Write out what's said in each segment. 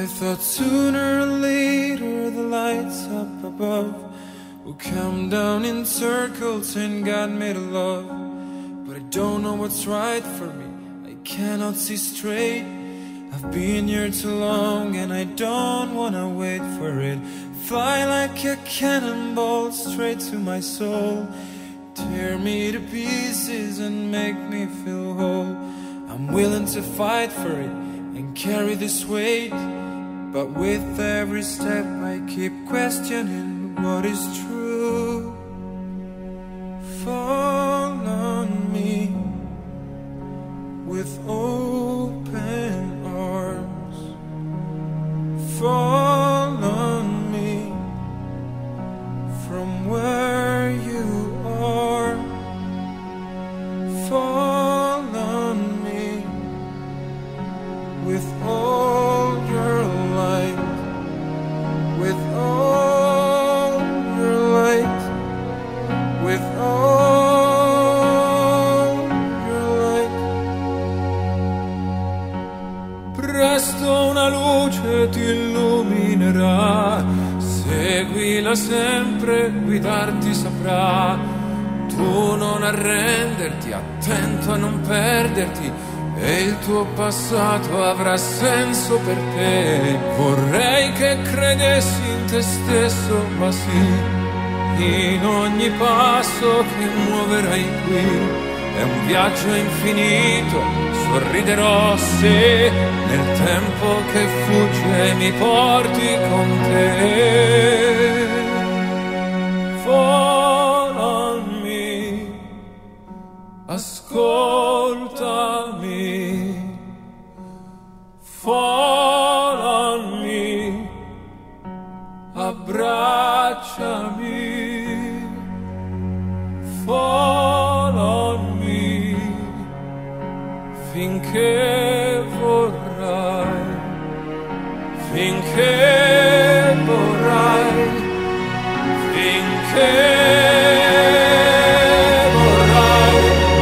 I thought sooner or later the lights up above will come down in circles and God made a love. But I don't know what's right for me, I cannot see straight. I've been here too long and I don't wanna wait for it. Fly like a cannonball straight to my soul. Tear me to pieces and make me feel whole. I'm willing to fight for it and carry this weight. But with every step I keep questioning what is true. Fall on me with open arms. Fall on me from where you are. Fall on me with all your light, with all your light, with all your light. Presto una luce ti illuminerà, seguila sempre, guidarti saprà. Tu non arrenderti, attento a non perderti, e il tuo passato avrà senso per te. Vorrei che credessi in te stesso, ma sì, in ogni passo che muoverai qui è un viaggio infinito, sorriderò se nel tempo che fugge mi porti con te. Fall on me, ascoltami. Fall on me, abbracciami. Fall on me, finché vorrai, finché vorrai, finché vorrai,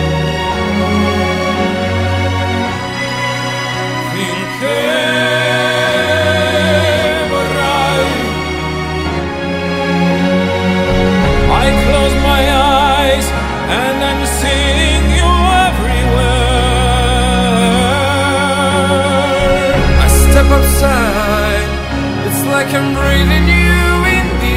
finché vorrai. I close my eyes and I'm seeing you everywhere. I step outside, it's like I'm breathing you in the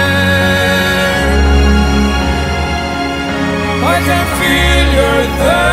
air. I can feel you're there.